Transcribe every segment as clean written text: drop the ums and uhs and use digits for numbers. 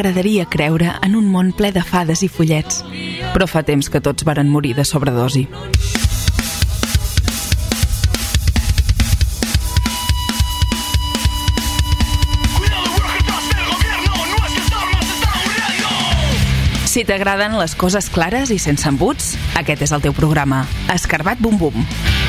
m'agradaria creure en un món ple de fades i follets, però fa temps que tots varen morir de sobredosi. Si t'agraden les coses clares i sense embuts, aquest és el teu programa. Escarbat Bum Bum.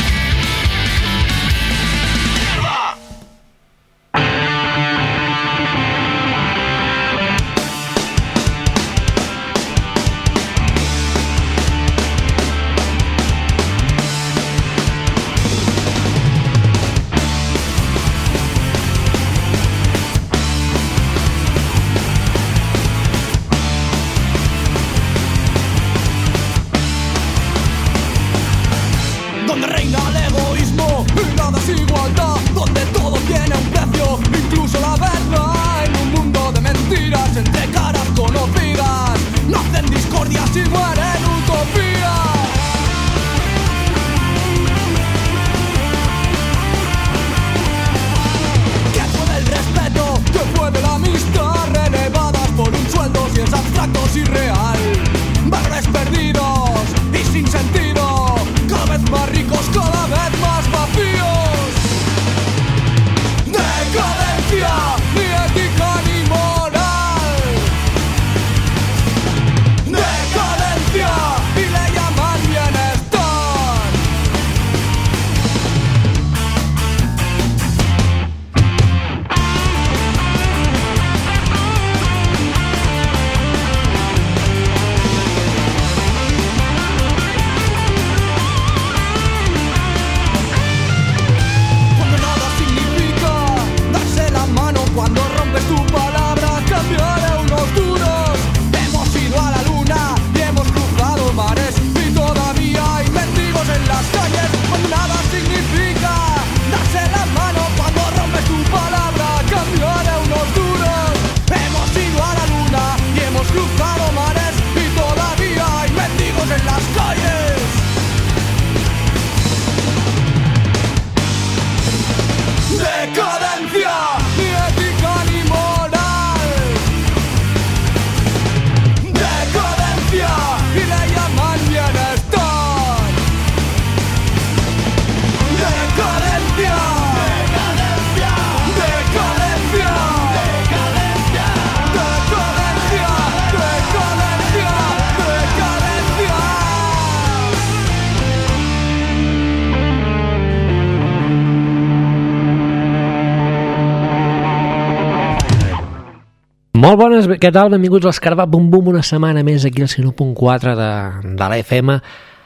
Molt bones, què tal? Benvinguts a l'Escarbat Bum Bum, una setmana més aquí al 101.4 de la FM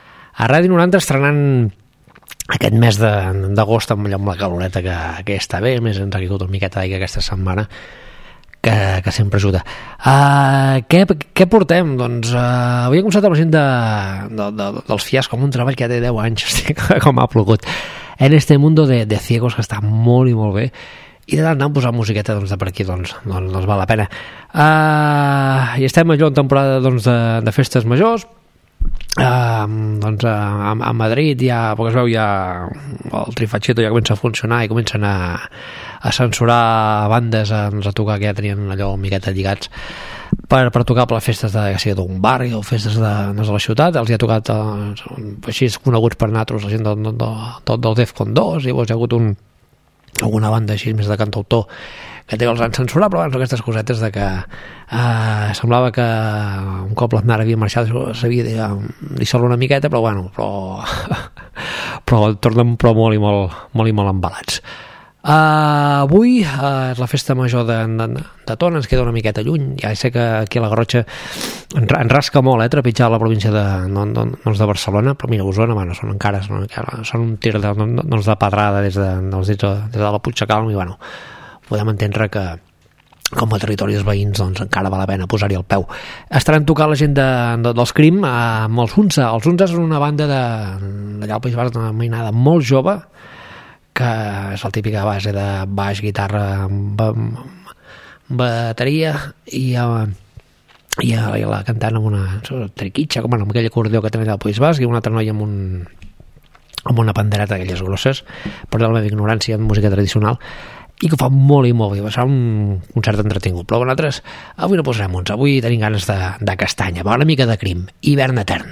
a Ràdio 90, estrenant aquest mes d'agost amb la caloreta que està bé, més ens ha caigut una miqueta d'aigua aquesta setmana que sempre ajuda. Què portem? Doncs avui he començat amb la gent dels FIAS, com un treball que ja té 10 anys, hosti, com ha plogut en este mundo de ciegos, que està molt i molt bé, i de tant posar musiqueta de per aquí doncs val la pena. I estem allò en temporada de festes majors, a Madrid ja, perquè es veu, ja el trifatxito ja comença a funcionar i comencen a censurar bandes a tocar, que ja tenien allò miqueta lligats per tocar per les festes d'un barri o festes de la ciutat. Els hi ha tocat així coneguts per nosaltres, la gent del Defcon 2, i llavors hi ha hagut alguna banda així més de cantautor que els han censurat, però abans aquestes cosetes de que semblava que un cop l'Aznar havia marxat s'havia de dissoldre una miqueta, però bueno, però tornen molt i molt embalats. Avui és la festa major de Tona, ens queda una miqueta lluny, ja sé que aquí a la Garrotxa en rasca molt trepitjar la província de Barcelona, però mira, Osona, bueno, són un tir de pedrada des de la Puigdecalm, i bueno, podem entendre que com a territoris veïns doncs encara val la pena posar-hi el peu. Estaran tocant la gent dels Crim amb els Unsa. Els Unsa són una banda d'allà al País Basc, una mainada molt jove, que és la típica base de baix, guitarra, bateria i la cantant amb una triquitxa, com amb aquell acordió que tenen al País Basc, i una altra noia amb una pandereta d'aquelles grosses, per la meva ignorància en música tradicional. i que ho fa molt i molt bé, va ser un concert entretingut, però nosaltres avui no posarem uns, avui tenim ganes de castanya, va una mica de crim, Hivern Etern.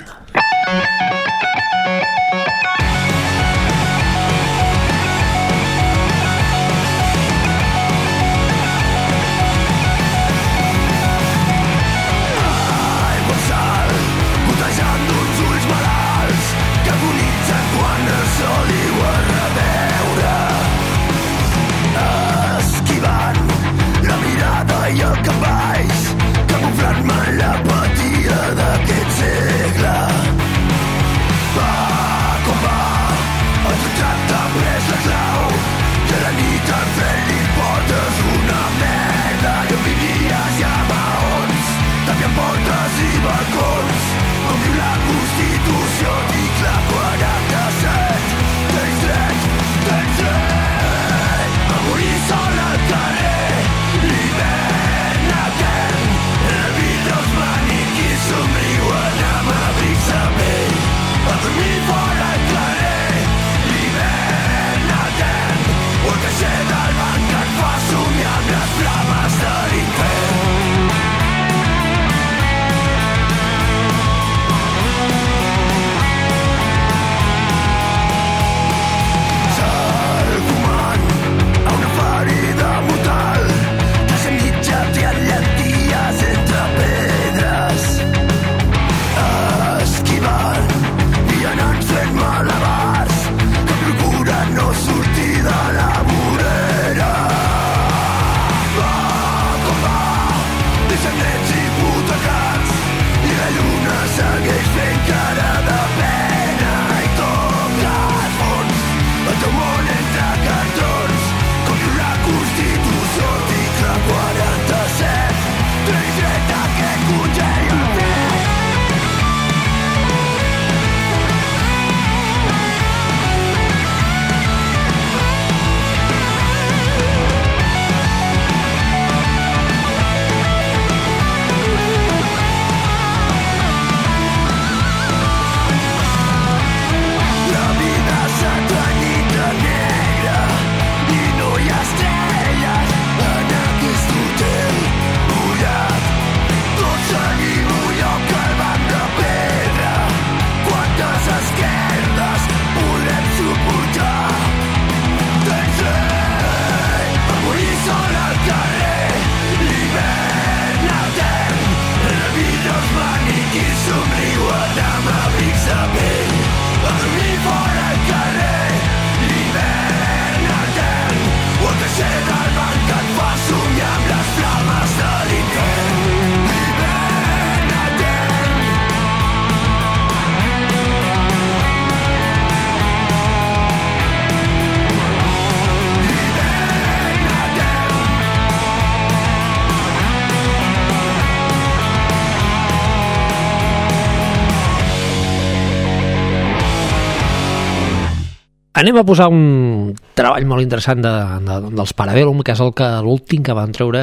Anem a posar un treball molt interessant dels Parabellum, que és l'últim que van treure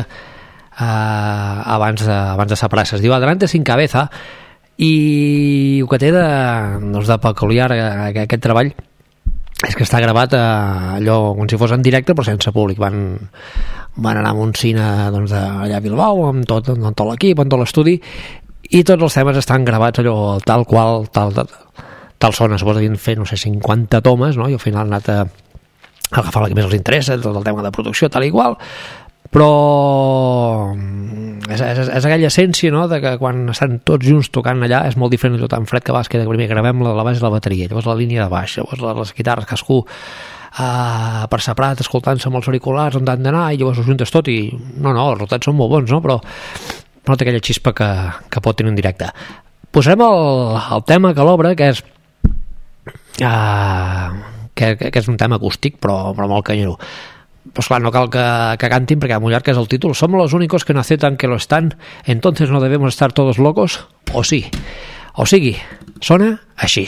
abans de separar. Es diu Adelante sin cabeza, i el que té de peculiar aquest treball és que està gravat allò com si fos en directe però sense públic. Van anar a un cine allà a Bilbao amb tot l'equip, amb tot l'estudi, i tots els temes estan gravats allò tal qual, tal sona. Suposo que havien fet, no sé, 50 tomes, no? I al final han anat a agafar el que més els interessa, tot el tema de producció, tal i qual, però és aquella essència, no?, de que quan estan tots junts tocant allà és molt diferent de tot tan fred que vas, que primer gravem la base i la bateria, llavors la línia de baix, llavors les guitarres, cadascú per separat, escoltant-se amb els auriculars on han d'anar, i llavors ho juntes tot i no, els resultats són molt bons, no?, però no té aquella xispa que pot tenir un directe. Posarem el tema que l'obre, que és un tema acústic però molt canyero. Pues clar, no cal que cantin perquè molt llarg és el títol. Somos los únicos que no aceptan que lo están, entonces no debemos estar todos locos, o sí. O sigui, sona així.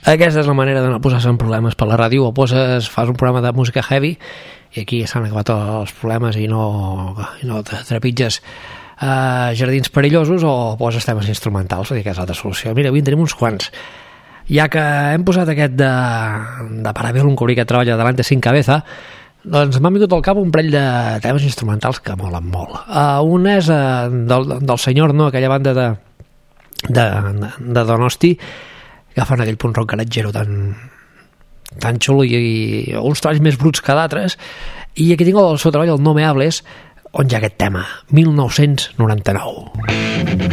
Aquesta és la manera de no posar-se en problemes per la ràdio. O fas un programa de música heavy i aquí s'han acabat els problemes i no trepitges jardins perillosos, o poses temes instrumentals, que és l'altra solució. Mira, avui en tenim uns quants. Ja que hem posat aquest de Parabellum, un cobrí que treballa Delante sin cabeza, doncs m'ha vingut al cap un parell de temes instrumentals que molen molt. Un és del Senyor No, aquella banda de Donosti, que fan aquell punt rock garatgero tan xulo i uns treballs més bruts que d'altres. I aquí tinc el seu treball, el No Me Hables, on hi ha aquest tema, 1999.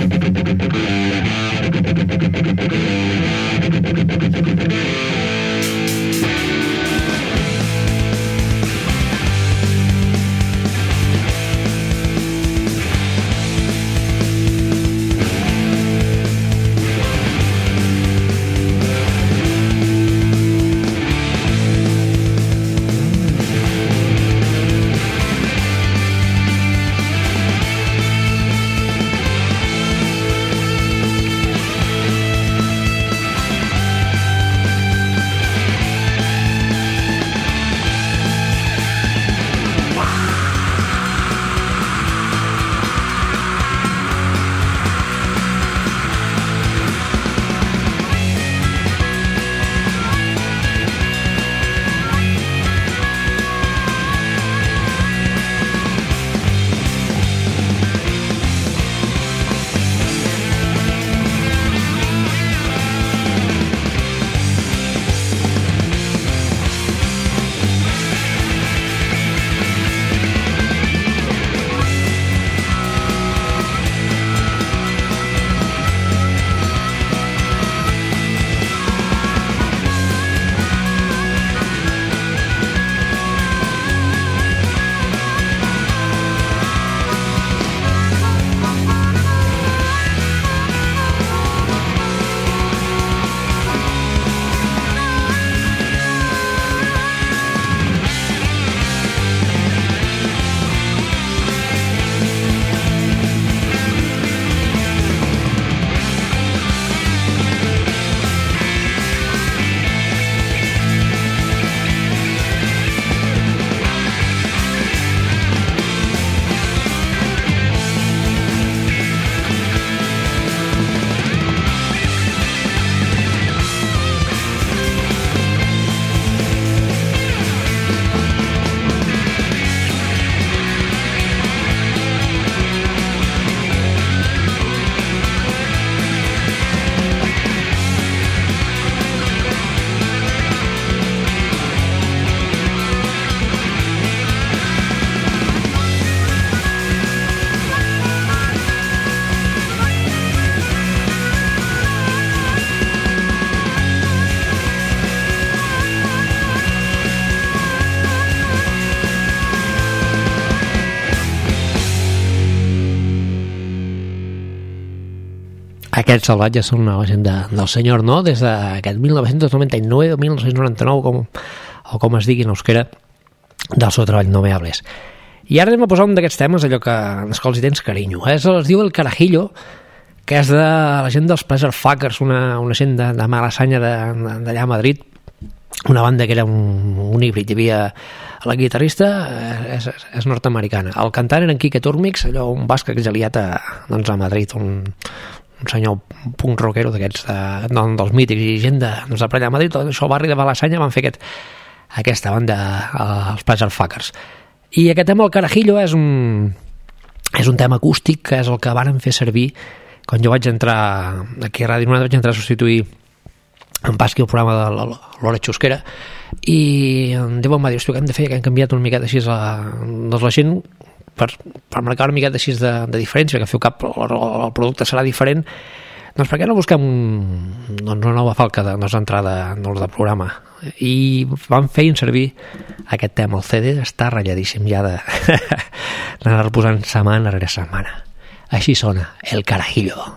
Aquests salvatges són una llegenda del Senyor No, des d'aquest 1999 o 1999, o com es digui en euskera, del seu treball No Me Hables. I ara anem a posar un d'aquests temes, allò que els quals hi tens carinyo. Es diu El Carajillo, que és de la gent dels Pleasure Fuckers, una gent de Malasaña d'allà a Madrid, una banda que era un híbrid. Hi havia la guitarrista és nord-americana, el cantant era en Quique Turmix, allò un basc exiliat a Madrid, un senyor punk rockero d'aquests dels mítics, i gent de per allà a Madrid, tot això, el barri de Malasaña, van fer aquesta banda, els Pleasure Fuckers. I aquest tema, El Carajillo, és un tema acústic, que és el que varen fer servir quan jo vaig entrar aquí a Ràdio Nonat, vaig entrar a substituir en Pasqui el programa de l'Hora Xusquera, i en Déu em va dir, hòstia, que hem de fer, que hem canviat una miqueta així doncs la gent, per marcar una miqueta així de diferència, que feu cap, el producte serà diferent, doncs per què no busquem una nova falca d'entrada de programa? I van fer servir aquest tema. El CD està ratlladíssim ja d'anar reposant setmana rere setmana. Així sona El Carajillo.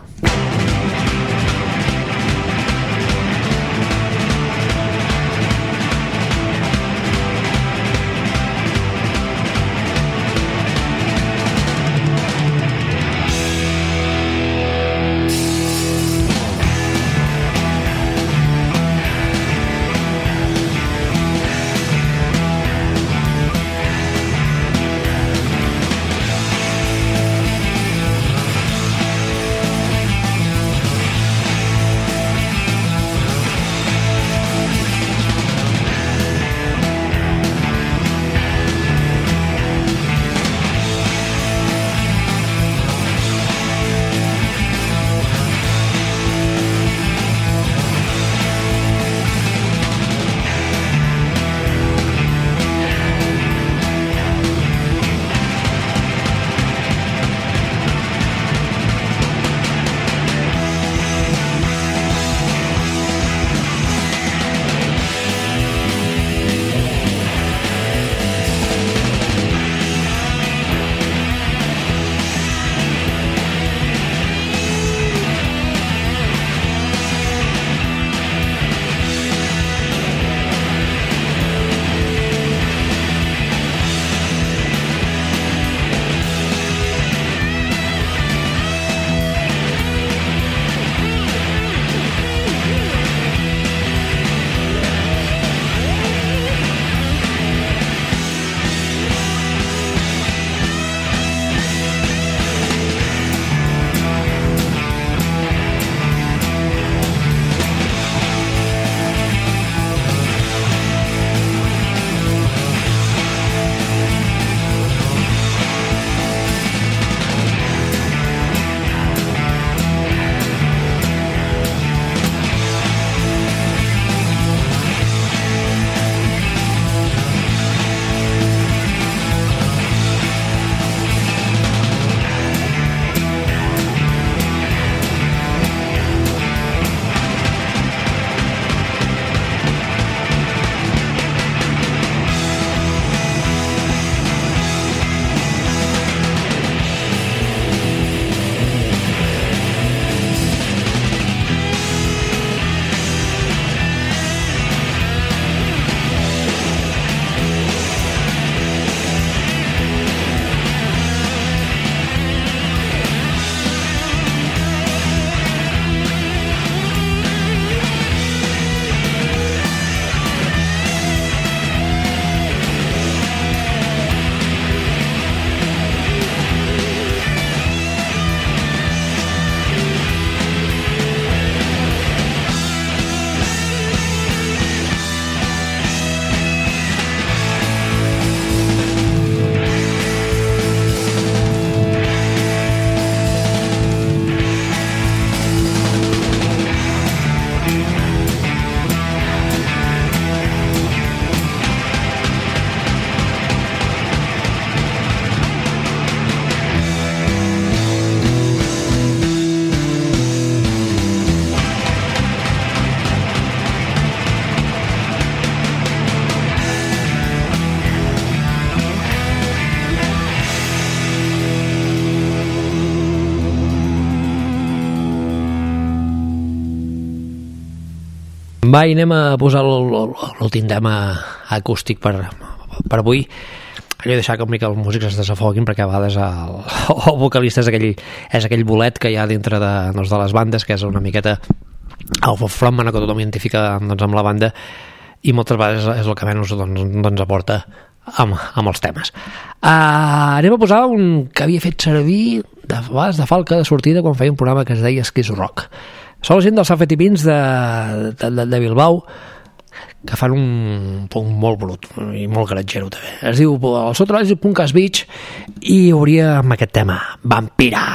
Va, i anem a posar l'últim tema acústic per avui. Allò de deixar que els músics es desafoguin, perquè a vegades el vocalista és aquell bolet que hi ha dintre de les bandes, que és una miqueta el frontman que tothom identifica amb la banda, i moltes vegades és el que menys aporta amb els temes. Anem a posar un que havia fet servir de falca de sortida quan feia un programa que es deia Esquís Rock. Són la gent dels Safetipins de Bilbao, que fan un punk molt brut i molt garatgero també. Es diu el seu treball és Punkas Beach, i hauria amb aquest tema Vampira.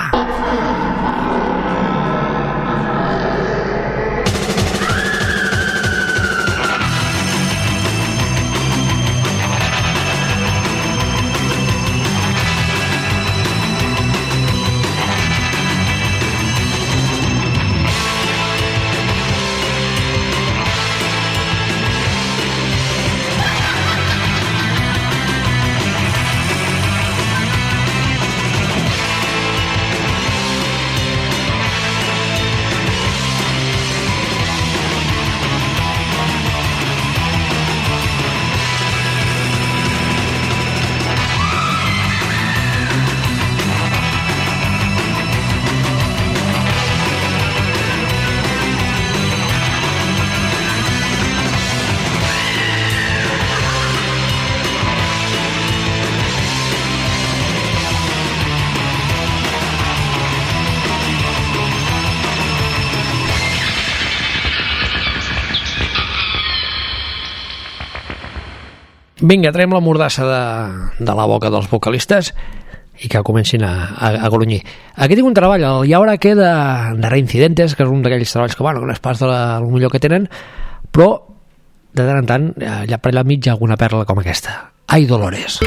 Vinga, traiem la mordassa de la boca dels vocalistes i que comencin a grunyir. Aquí tinc un treball, el I Ahora Queda de Reincidentes, que és un d'aquells treballs que, no és pas el millor que tenen, però de tant en tant, allà per allà mig hi ha alguna perla com aquesta. Ai, Dolores.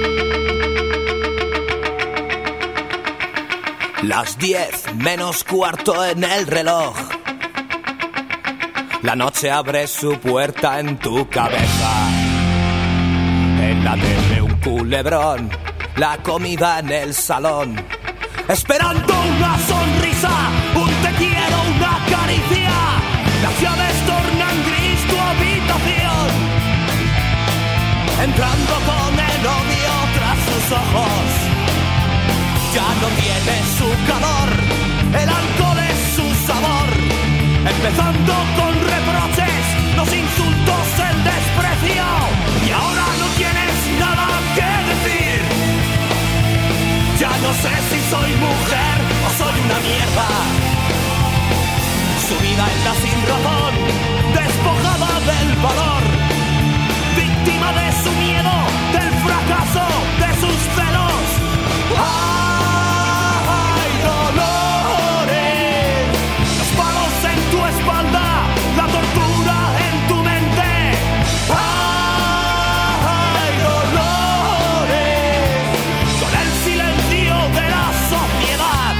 Las 10 menos cuarto en el reloj. La noche abre su puerta en tu cabeza. En la tele un culebrón, la comida en el salón. Esperando una sonrisa, un te quiero, una caricia. Las llaves tornan gris tu habitación. Entrando con el odio tras sus ojos. Ya no tiene su calor, el alcohol es su sabor. Empezando con reproches, los insultos, el desprecio. Y ahora no tienes nada que decir. Ya no sé si soy mujer o soy una mierda. Sumida en la sin razón, despojada del valor. Víctima de su miedo, del fracaso, de sus celos. ¡Ay, Dolores! Los palos en tu espalda, la tortura en tu mente. ¡Ay, Dolores! Con el silencio de la sociedad.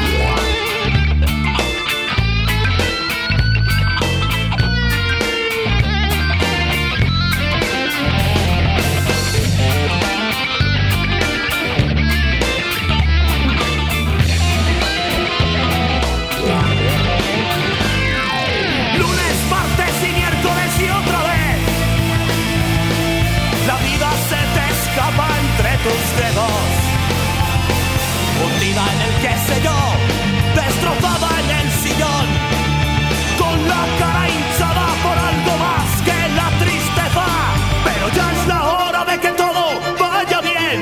Lunes, martes y miércoles y otra vez. La vida se te escapa entre tus dedos. Hundida en el qué sé yo, destrozada en el sillón. Con la cara hinchada por algo más que la tristeza. Pero ya es la hora de que todo vaya bien.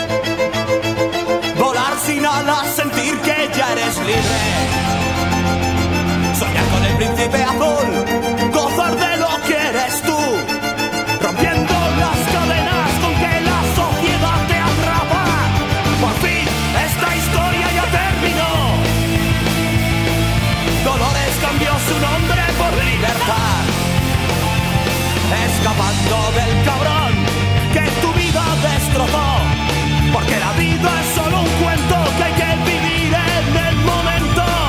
Volar sin alas, sentir que ya eres libre. Soñar con el príncipe azul, gozar de lo que eres tú. Rompiendo las cadenas con que la sociedad te atrapa. Por fin, esta historia ya terminó. Dolores cambió su nombre por libertad. Escapando del cabrón que tu vida destrozó. Porque la vida es solo un cuento que hay que vivir en el momento.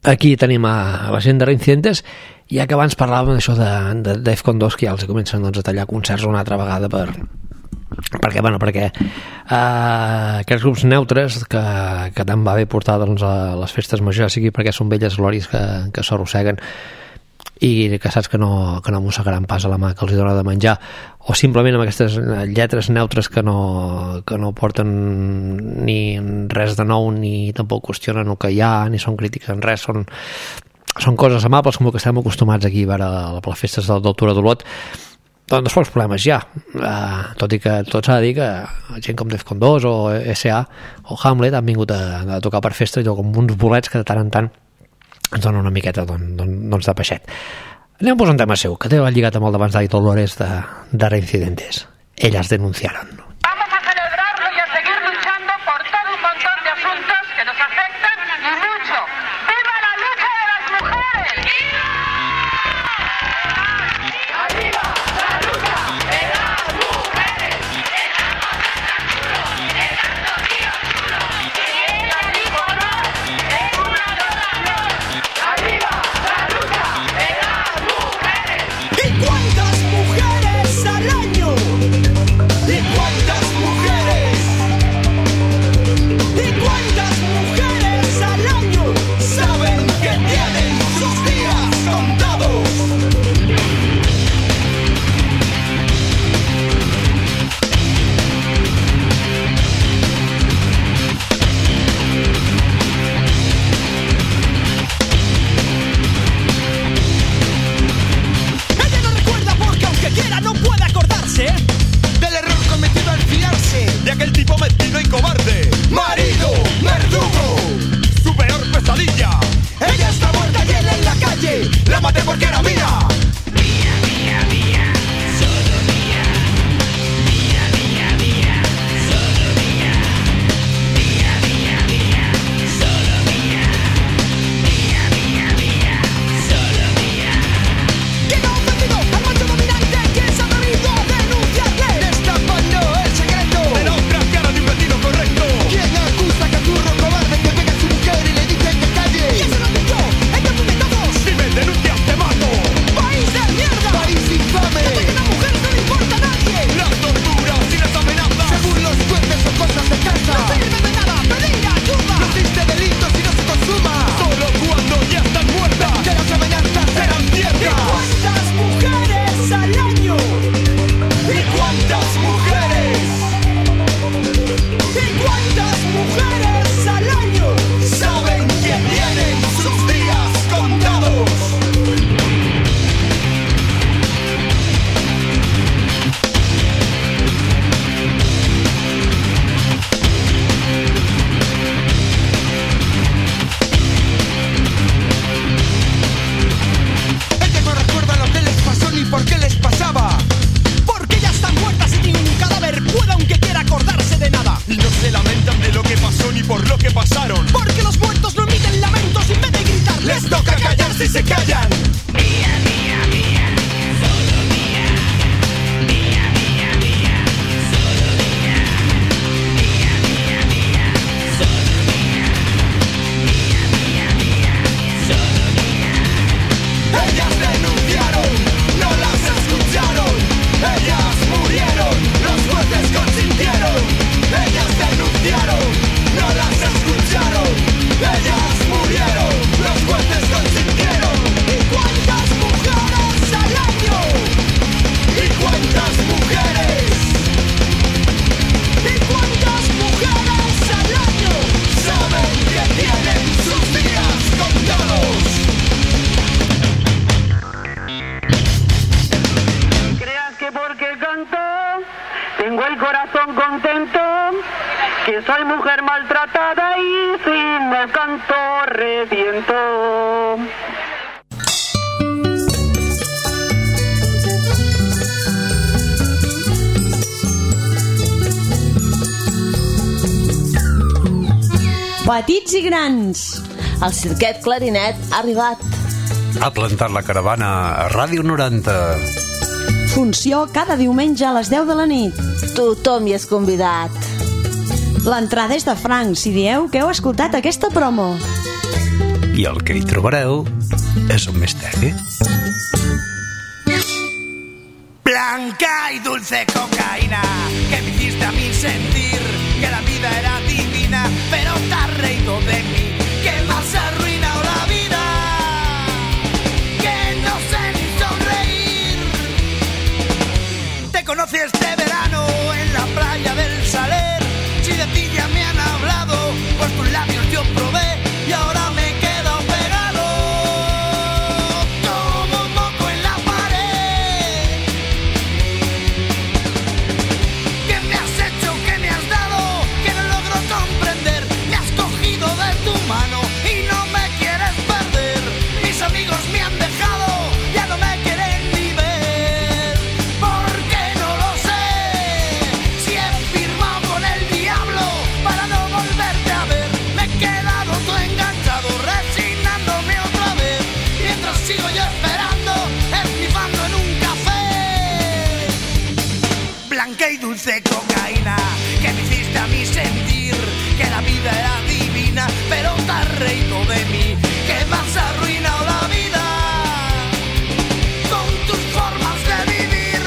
Aquí tenim a la gent de Reincidentes, ja que abans parlàvem d'això de Defcon 2, que ja els comencen a tallar concerts una altra vegada perquè aquests grups neutres que tant va bé portar doncs, a les festes majors, sigui perquè són velles glòries que s'arrosseguen i que saps que no mossegaran pas a la mà que els dona de menjar, o simplement amb aquestes lletres neutres que no porten ni res de nou ni tampoc qüestionen el que hi ha ni són crítics en res, són coses amables com el que estem acostumats aquí a les festes del Tura d'Olot. Doncs pocs problemes ja, tot i que tot s'ha de dir que gent com Defcon 2 o S.A. o Hamlet han vingut a tocar per festa com uns bolets que de tant en tant ens dona una miqueta doncs, de peixet. Anem a posar un tema seu, que té lligat amb el d'abans d'Aito Dolores de Reincidentes. Ellas denunciaron. Vamos a celebrarlo y a seguir luchando por todo un montón de asuntos que nos afectan y mucho. ¡Viva la lucha de las mujeres! ¡Viva la lucha de las mujeres! ¿Y cuántas mujeres al año? ¿Y cuántas mujeres? ¿Y cuántas mujeres al año saben que tienen sus días contados? Ella no recuerda porque aunque quiera no puede acordarse del error cometido al fiarse de aquel tipo metido y cobarde. Marido, verdugo, su peor pesadilla. Ella está muerta y él en la calle. La maté porque era mía. ¿Quién ha ofendido al macho dominante? ¿Quién se ha atrevido a denunciarle? Destapando el secreto de la otra cara de un vecino correcto. ¿Quién acusa a Cazurro cobarde que pega a su mujer y le dice que calle? ¿Quién se lo ha dicho? ¡En nombre de todos! Si me denuncias te mato. ¡País de mierda! ¡País infame! ¡Que tengan mujeres no le importa a nadie! Las torturas y las amenazas según los jueces son cosas de casa. No sirve de nada pedir ayuda. No existe delito si no se consuma. Solo cuando ya están muertas. Que las amenazas serán ciertas. ¿Y cuántas mujeres al año? ¿Y cuántas mujeres? ¿Y cuántas mujeres al año saben que tienen sus días contados? Ella no recuerda lo que les pasó ni por qué les pasaba. Porque ya están muertas y ni un cadáver puede aunque quiera acordarse de nada. Y no se lamentan de lo que pasó ni por lo que pasaron. Porque los muertos no emiten lamentos en vez de gritar. Les toca callar si se callan. Ellas denunciaron, no las escucharon. Ellas murieron, los jueces consintieron. Ellas denunciaron, no las escucharon. Ellas murieron, los jueces consintieron. ¿Y cuántas mujeres al año? ¿Y cuántas mujeres? ¿Y cuántas mujeres al año saben que tienen sus días contados? Creas que porque canto tengo el corazón contento, que soy mujer maltratada y sin el canto reviento. Petits i grans, el cirquet Clarinet ha arribat. Ha plantat la caravana a Ràdio 90. Funció cada diumenge a les 10 de la nit. Tothom hi és convidat. L'entrada és de franc si dieu que heu escoltat aquesta promo. i el que hi trobareu és un misteri. Blanca y dulce cocaína que me hiciste a mí sentir que la vida era divina, pero te has reído de mí, que me has arruinado la vida, que no sé ni sonreír. Te conocí este verano en la playa del Saler, si de ti ya me han hablado, pues tus labios yo probé y ahora me he quedado pegado como un moco en la pared. ¿Qué me has hecho? ¿Qué me has dado? Que no logro comprender. Me has cogido de tu mano y no me quieres perder. Mis amigos me han dejado, ya no me quieren ni ver. ¿Por qué no lo sé? Si he firmado con el diablo para no volverte a ver. Me he quedado todo enganchado, resignándome otra vez. Mientras sigo yo esperando, esnifando en un café. Blanca y dulce cocaína que me hiciste a mí sentir que la vida era divina, pero te has reído de mí, que me has arruinado la vida con tus formas de vivir.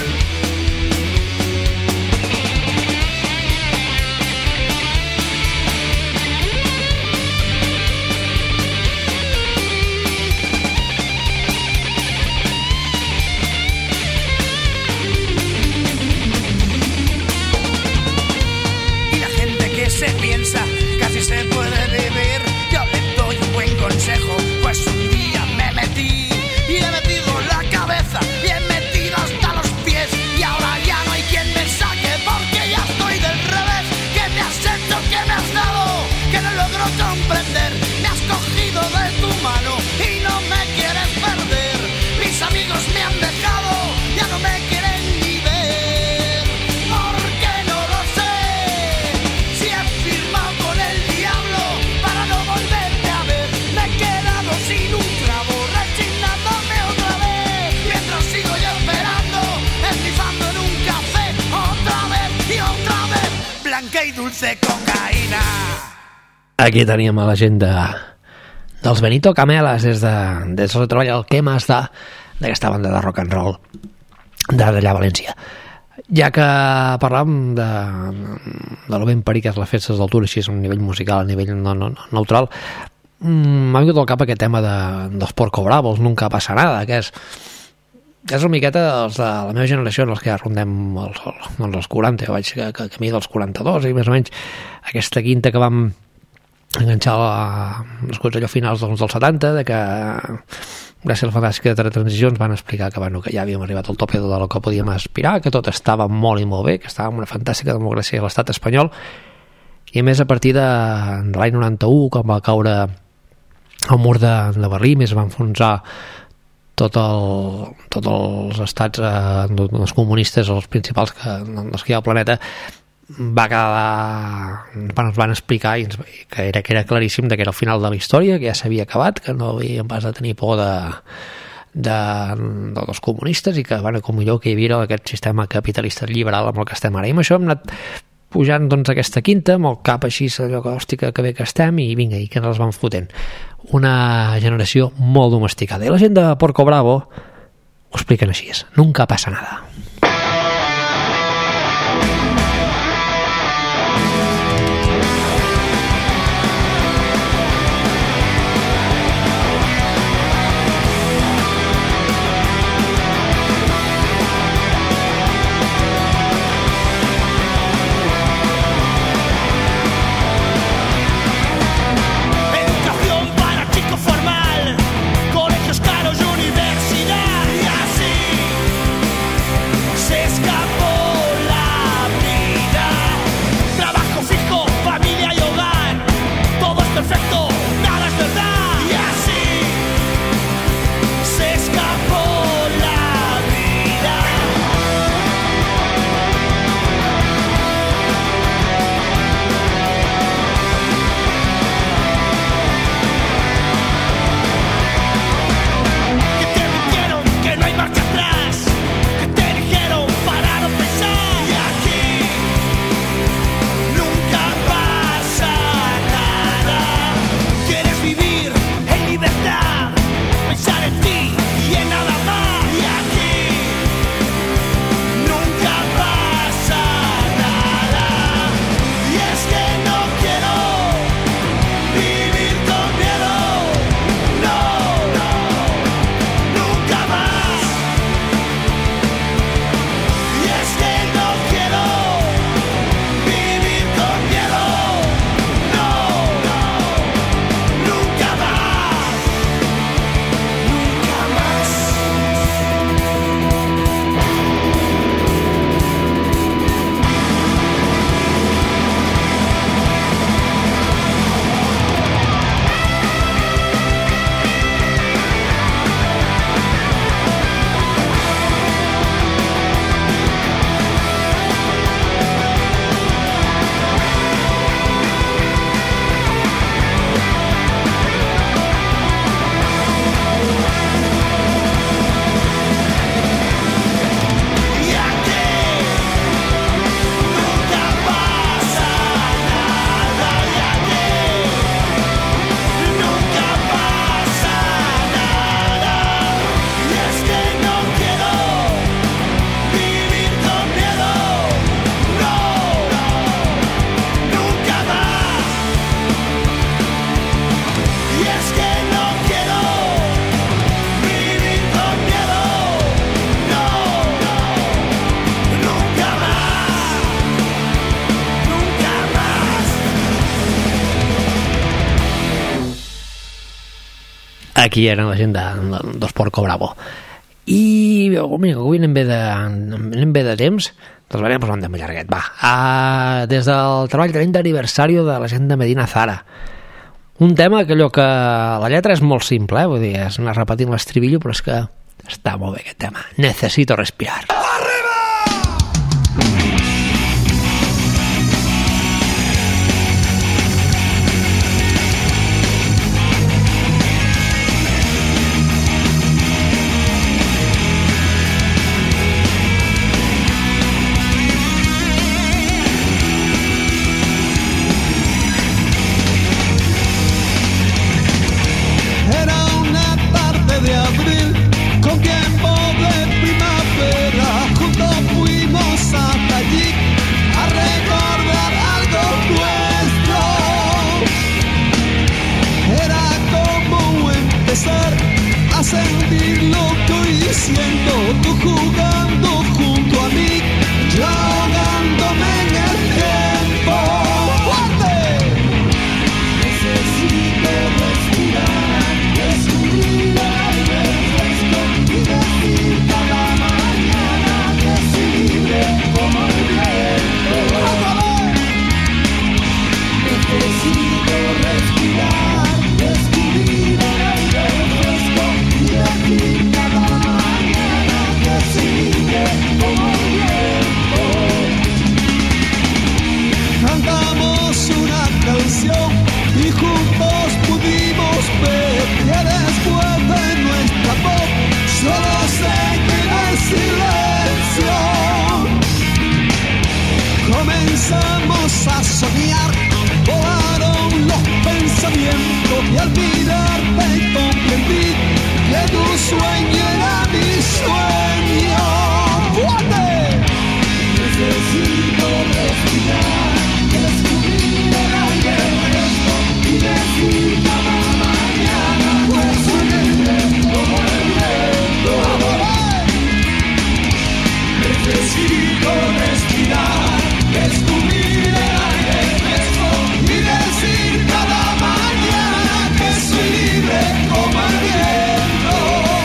Y la gente que se piensa casi se puede vivir, yo le doy un buen consejo, pues un día me metí y he metido la cabeza y he metido hasta los pies y ahora ya no hay quien me saque porque ya estoy del revés. ¿Qué me has hecho? ¿Qué me has dado? Que no logro comprender. Me has cogido de tu mano y no me quieres perder. Mis amigos me han dejado, ya no me quieren ni ver. ¿Por qué no lo sé? Si he firmado con el diablo para no volverte a ver. Me he quedado sin un clavo, resignándome otra vez. Mientras sigo yo esperando, esnifando en un café. Otra vez y otra vez. Blanca y dulce cocaína. Aquí teníem a la gent dels Benito Camelas des del treball el que m'has d'aquesta banda de rock and roll d'allà a València. Ja que parlàvem de lo ben parir que és les festes del Tour, així és un nivell musical, a nivell neutral, m'ha vingut al cap aquest tema dels Porco Bravos, Nunca pasa nada, que és una miqueta els de la meva generació, els que ja rondem els 40, jo vaig camí dels 42 i més o menys aquesta quinta que vam enganxar nascuts allò finals dels 70, de que gràcies a la fantàstica de Teletransicions van explicar que ja havíem arribat al tope de lo que podíem aspirar, que tot estava molt i molt bé, que estàvem en una fantàstica democràcia a l'estat espanyol, i a més a partir de l'any 91, quan va caure el mur de Berlín i es va enfonsar tots els estats els comunistes, els principals dels que hi ha al planeta, ens van explicar que era claríssim que era el final de la història, que ja s'havia acabat, que no havíem pas de tenir por dels comunistes i que, com millor que hi havia aquest sistema capitalista liberal amb el que estem ara. I amb això hem anat pujant aquesta quinta amb el cap així, allò que hòstia que bé que estem, i vinga, i que ens van fotent. Una generació molt domesticada. I la gent de Porco Bravo ho expliquen així: Nunca pasa nada. Educación para chico formal, colegios caros y universidad y así. Aquí eren la gent dels Porco Bravo. I mira, avui anem bé de temps, doncs veurem posar un tema llarguet. Des del treball 30 aniversari de la gent de Medina Zara, un tema que allò que la lletra és molt simple, vull dir, és anar repetint l'estribillo, però és que està molt bé aquest tema. Necesito respirar. A sentir lo que hoy siento, tú jugando junto a mí, yo ahogándome en el tiempo. ¡Fuerte! Necesito respirar, descubrir aire fresco y decir cada mañana que soy libre como el viento. Necesito respirar, descubrir aire fresco y decir cada mañana que soy libre como el viento. Cantamos una canción y juntos pudimos ver que después de nuestra voz solo se queda el silencio. Comenzamos a soñar, volaron los pensamientos y al mirarte comprendí que tu sueño era mi sueño. ¡Fuerte! Necesito respirar, descubrir el aire fresco y decir cada mañana pues soy libre como el viento. Necesito respirar, descubrir el aire fresco y decir cada mañana que soy libre como el viento.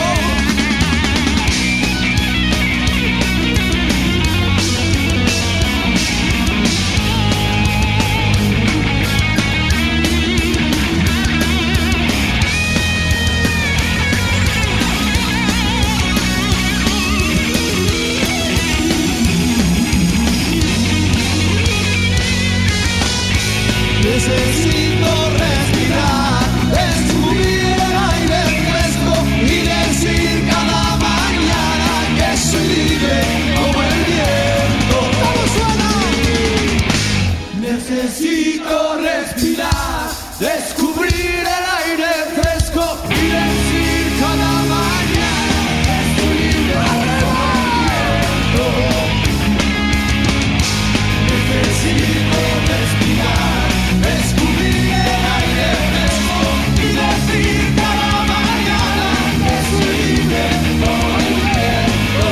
Necesito respirar, descubrir el aire fresco y decir cada mañana que soy libre como el viento. ¿Cómo suena? Necesito respirar, descubrir el aire fresco y decir cada mañana que soy libre como el viento. Necesito respirar, descubrir el aire fresco y decir cada mañana que soy libre como el viento.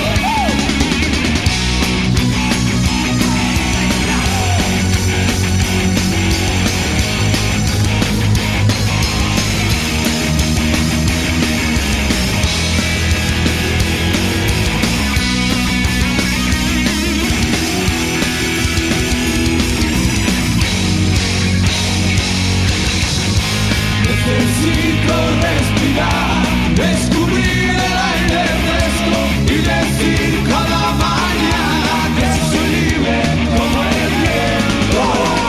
Necesito respirar, descubrir el aire fresco y decir cada mañana que soy libre como el viento.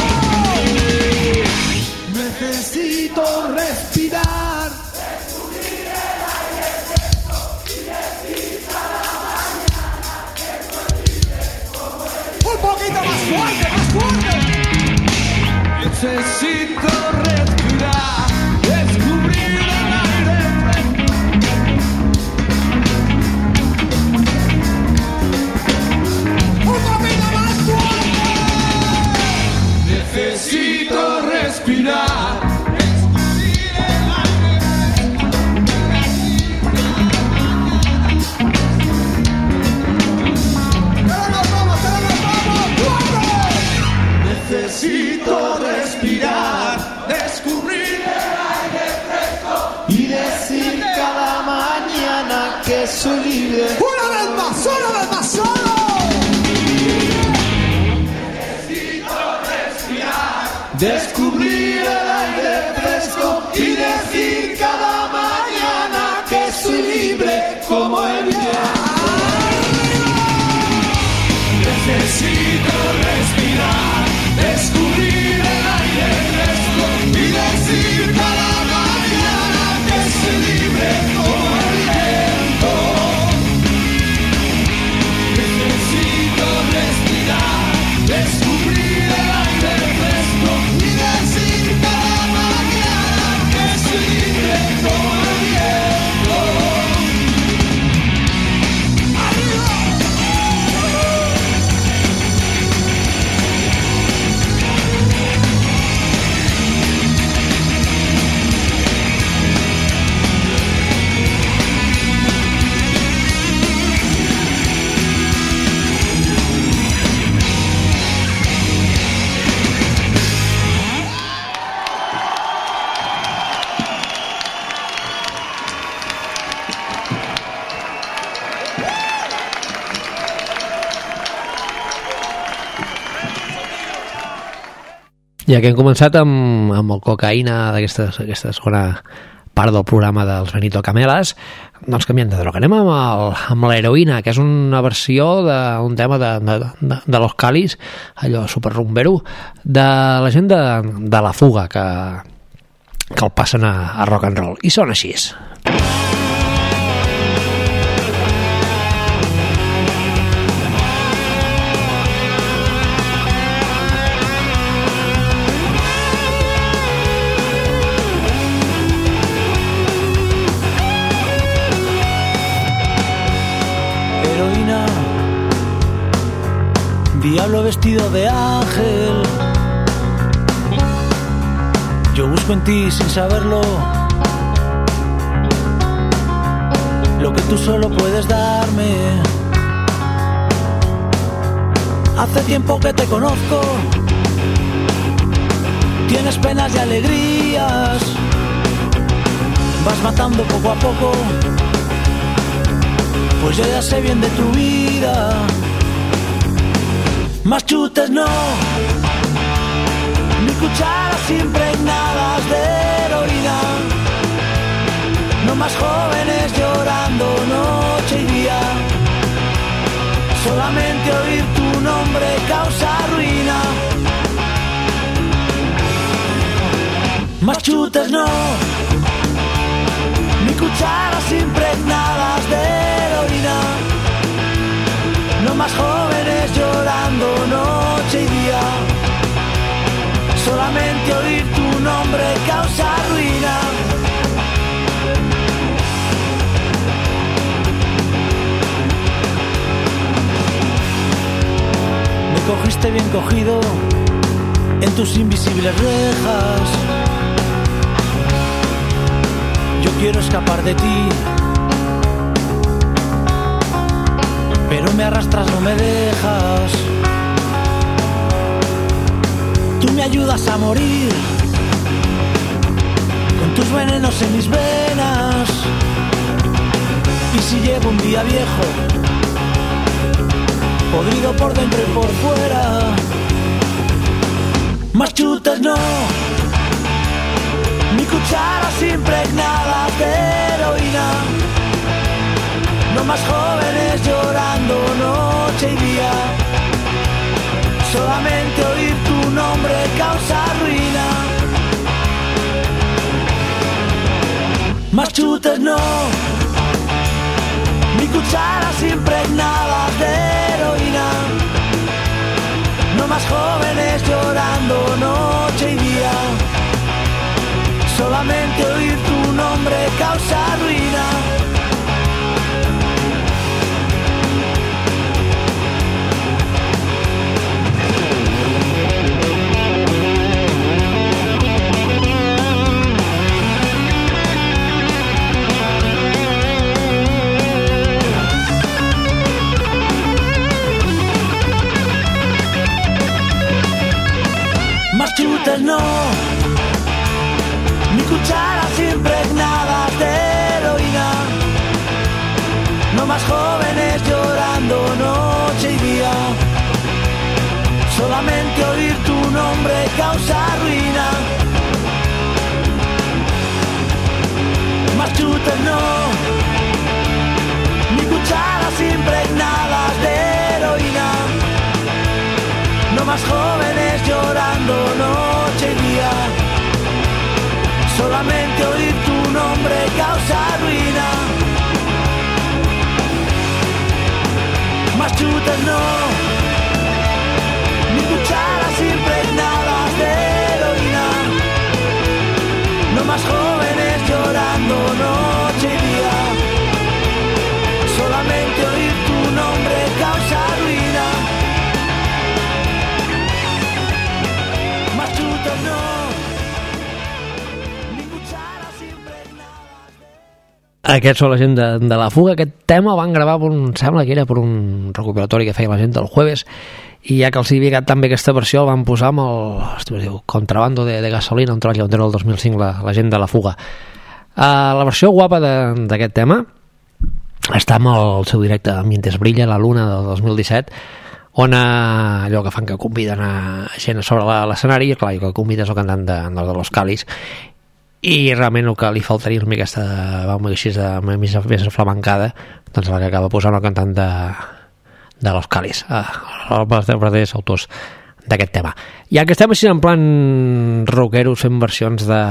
Necesito respirar, descubrir el aire fresco y decir cada mañana que soy libre como el viento. Un poquito más fuerte, más fuerte. Necesito respirar, descubrir el aire fresco. Un poquito más fuerte. Necesito respirar, descubrir el aire fresco. ¡Pero nos vamos! ¡Fuerte! Necesito respirar. descubrir el aire fresco y decir cada mañana que soy libre como el viento. Necesito respirar, descubrir el aire fresco y decir cada mañana que soy libre como el viento. Necesito respirar, descubrir el aire fresco y decir cada mañana que soy libre como el viento. Ja que hem començat amb el cocaïna d'aquesta segona part del programa dels Benito Camelas, doncs canviem de droga. Anem amb l'heroïna, que és una versió d'un tema de Los Calis, allò superrumbero, de la gent de La Fuga, que el passen a rock and roll. I són així. Diablo vestido de ángel, yo busco en ti sin saberlo lo que tú solo puedes darme. Hace tiempo que te conozco, tienes penas y alegrías, vas matando poco a poco, pues yo ya sé bien de tu vida. Más chutes no, ni cucharas impregnadas de heroína, no más jóvenes llorando noche y día, solamente oír tu nombre causa ruina. Más chutes no, ni cucharas impregnadas de heroína, no más jóvenes llorando noche y día, solamente oír tu nombre causa ruina. Me cogiste bien cogido en tus invisibles rejas, yo quiero escapar de ti, pero me arrastras, no me dejas. Tú me ayudas a morir con tus venenos en mis venas. Y si llevo un día viejo, podrido por dentro y por fuera, más chutes no, ni cucharas impregnadas de heroína, no más jóvenes llorando noche y día, solamente oír tu nombre causa ruina. Más chutes no, ni cucharas impregnadas de heroína, no más jóvenes llorando noche y día, solamente oír tu nombre causa ruina. Más chutes no, ni cucharas impregnadas de heroína, no más jóvenes llorando noche y día, solamente oír tu nombre causa ruina. solamente oír tu nombre causa ruina. Más chutes no, ni cucharas impregnadas de heroína. No más jóvenes llorando noche y día. Solamente oír tu nombre causa ruina. Más chutes no, ni cucharas impregnadas de... Aquests són la gent de La Fuga. Aquest tema van gravar sembla que era per un recopilatori que feia la gent del Jueves, i ja que els havia quedat tan bé aquesta versió el van posar amb el Contrabando de Gasolina, un treball que el 2005 la gent de La Fuga. La versió guapa d'aquest tema està amb el seu directe Mientras brilla la luna del 2017, on allò que fan que conviden a gent sobre l'escenari, i clar, que convides el cantant de Los Calis, i realment el que li faltaria una mica aquesta veu així més flamencada, doncs la que acaba posant el cantant de Los Calis, els verdaders autors d'aquest tema. Ja que estem així en plan rockeros fent versions de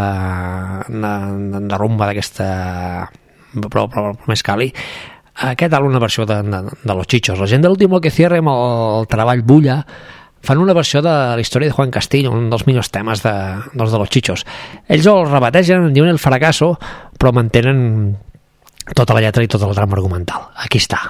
rumba d'aquesta però més cali, aquest és una versió de Los Chichos. La gent de l'últim que cierre amb el treball Bulla fan una versió de la història de Juan Castillo, un dels millors temes de Los Chichos. Ells el rebategen, en diuen El Fracaso, però mantenen tota la lletra i tota la trama argumental. Aquí està.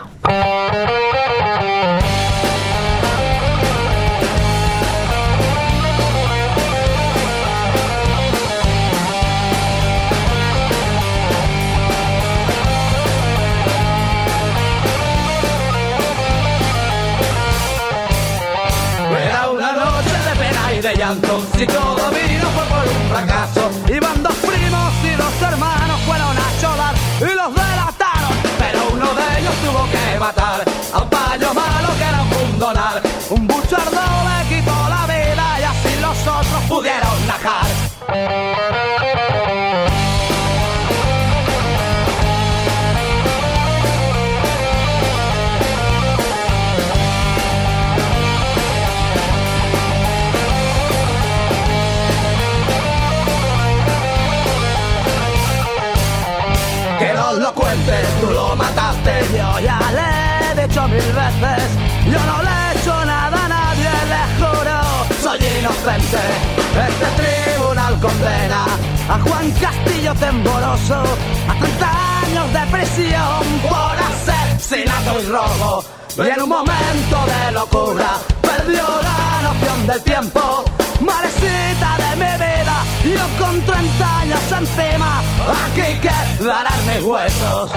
De llanto, si todo vino fue por un fracaso. Iban dos primos y dos hermanos, fueron a chorar y los delataron, pero uno de ellos tuvo que matar a un payo malo que era un fundonar. Un buchardo le quitó la vida y así los otros pudieron najar. Lo cuentes, tú lo mataste. Yo ya le he dicho 1000 veces, yo no le he hecho nada a nadie, le juro, soy inocente. Este tribunal condena a Juan Castillo Tembloroso a 30 años de prisión por asesinato y robo. Y en un momento de locura perdió la noción del tiempo. Marecita de mi vida, yo con 30 años encima, aquí quedarán mis huesos.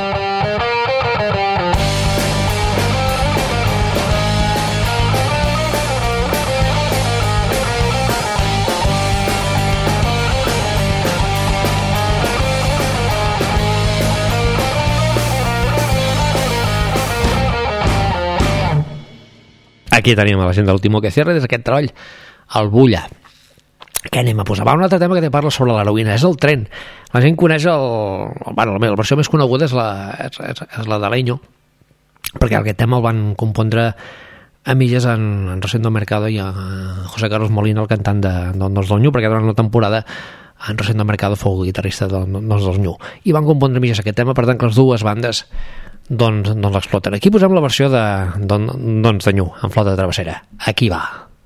Aquí tenim a la gent de l'últim que cierre des d'aquest treball, el Bulla. Què anem a posar? Va, un altre tema que te parla sobre l'heroïna, és el tren. La gent coneix la versió més coneguda és la de Leño, perquè aquest tema el van compondre a milles en Rosendo Mercado i a José Carlos Molina, el cantant de Nos del Ñu, perquè durant la temporada en Rosendo Mercado fou guitarrista de Nos del Ñu, i van compondre a milles aquest tema, per tant que les dues bandes doncs l'exploten. Aquí posem la versió de Ñu, en flauta travessera. Aquí va.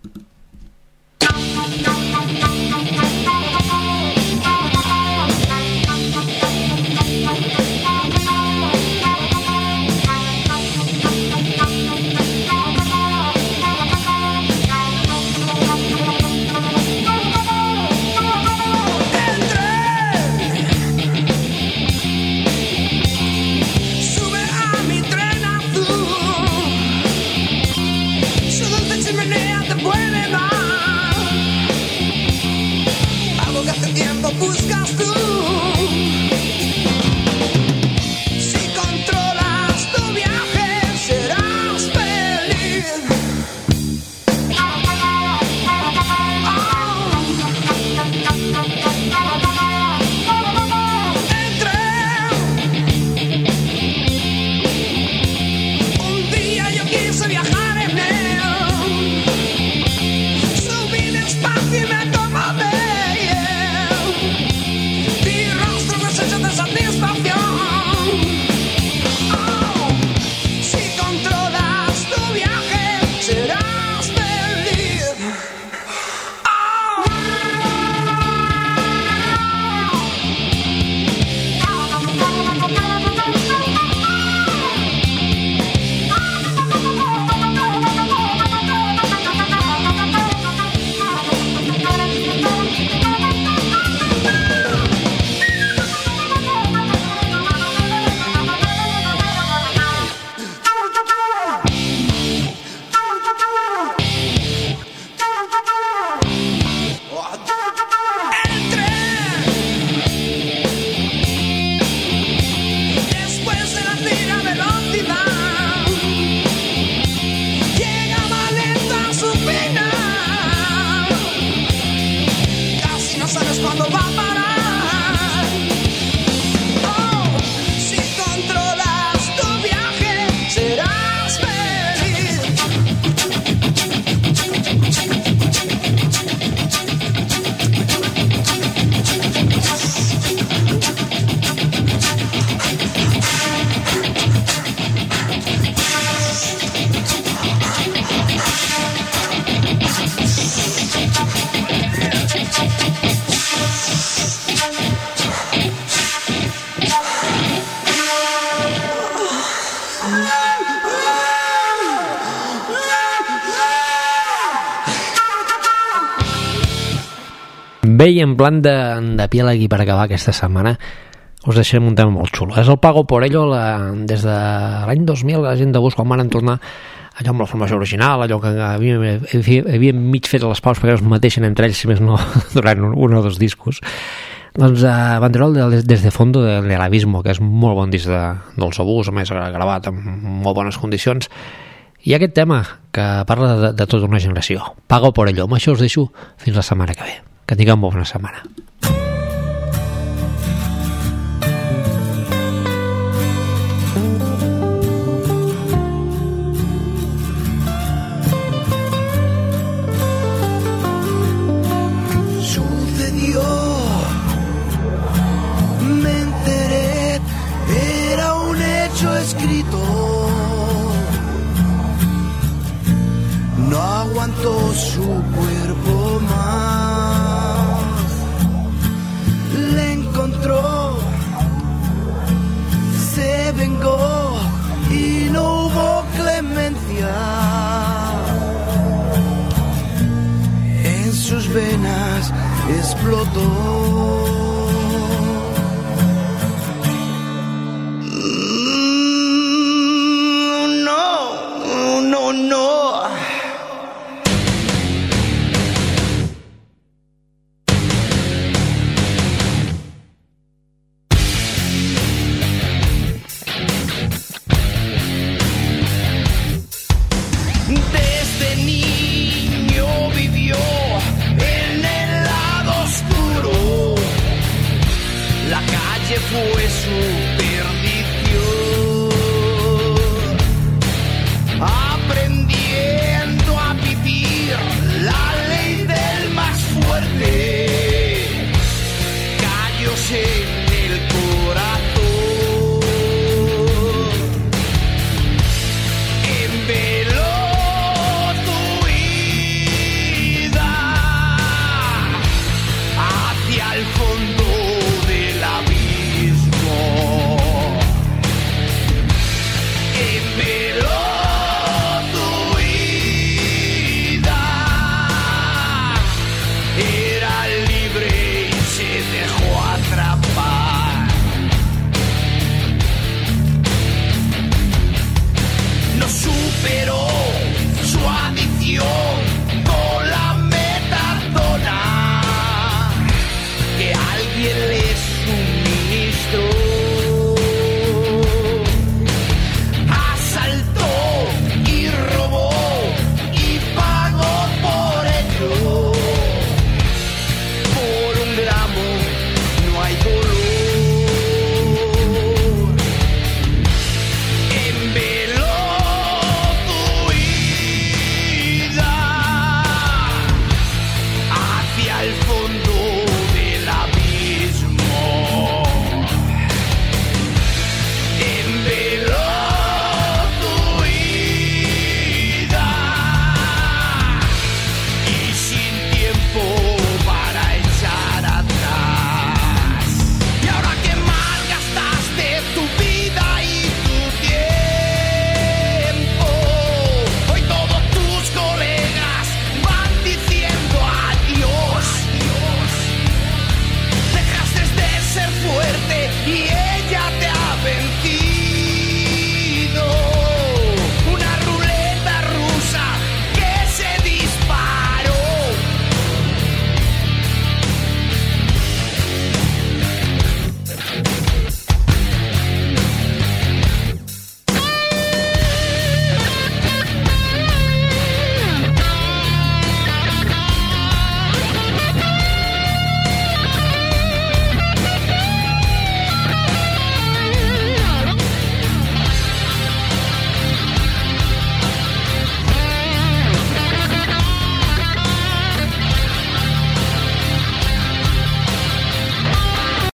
Buscas tú, si controlas tu viaje serás feliz. Un día yo quise viajar en él, subí despacio y me acomodé. Bé, i en plan de piel aquí per acabar aquesta setmana, us deixem un tema molt xulo. És el Pago por ello, des de l'any 2000, la gent de Bus, quan van tornar allò amb la formació original, allò que havien mig fet les paus perquè es mateixen entre ells, si més no, durant un o dos discos. Doncs van treure el Desde Fondo de l'Abismo, que és un molt bon disc dels Obús, a més gravat en molt bones condicions. I aquest tema que parla de tota una generació, Pago por ello. Amb això us deixo fins la setmana que ve. Que tingueu una bona setmana. No aguantó su cuerpo más, le encontró, se vengó y no hubo clemencia. En sus venas explotó. No. Desde niño vivió en el lado oscuro. La calle fue su perdición. Aprendiendo a vivir la ley del más fuerte, cayó